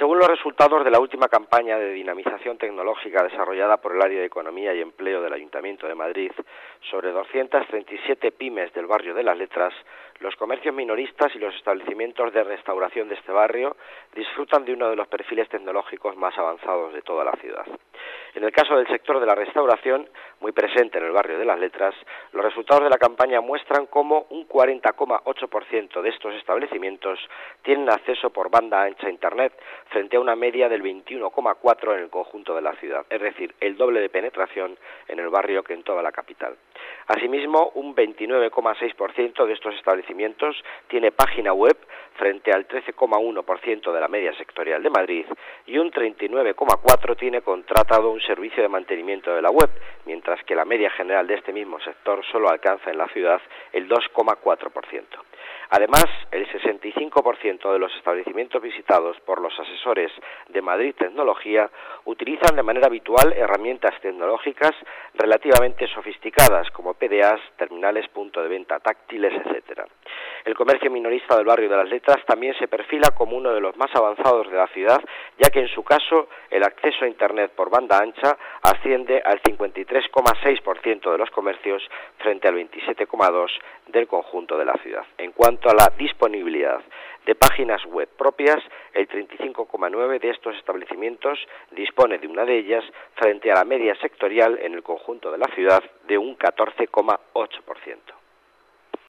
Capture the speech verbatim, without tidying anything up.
Según los resultados de la última campaña de dinamización tecnológica desarrollada por el área de Economía y Empleo del Ayuntamiento de Madrid, sobre doscientas treinta y siete pymes del barrio de Las Letras, los comercios minoristas y los establecimientos de restauración de este barrio disfrutan de uno de los perfiles tecnológicos más avanzados de toda la ciudad. En el caso del sector de la restauración, muy presente en el barrio de Las Letras, los resultados de la campaña muestran cómo un cuarenta coma ocho por ciento de estos establecimientos tienen acceso por banda ancha a Internet, frente a una media del veintiuno coma cuatro por ciento en el conjunto de la ciudad, es decir, el doble de penetración en el barrio que en toda la capital. Asimismo, un veintinueve coma seis por ciento de estos establecimientos tiene página web, frente al trece coma uno por ciento de la media sectorial de Madrid, y un treinta y nueve coma cuatro por ciento tiene contratado un servicio de mantenimiento de la web, mientras que la media general de este mismo sector solo alcanza en la ciudad el dos coma cuatro por ciento. Además, el sesenta y cinco por ciento de los establecimientos visitados por los asesores de Madrid Tecnología utilizan de manera habitual herramientas tecnológicas relativamente sofisticadas como P D As, terminales punto de venta táctiles, etcétera. El comercio minorista del barrio de Las Letras también se perfila como uno de los más avanzados de la ciudad, ya que en su caso el acceso a Internet por banda ancha asciende al cincuenta y tres coma seis por ciento de los comercios frente al veintisiete coma dos por ciento del conjunto de la ciudad. En cuanto a la disponibilidad de páginas web propias, el treinta y cinco coma nueve por ciento de estos establecimientos dispone de una de ellas frente a la media sectorial en el conjunto de la ciudad de un catorce coma ocho por ciento.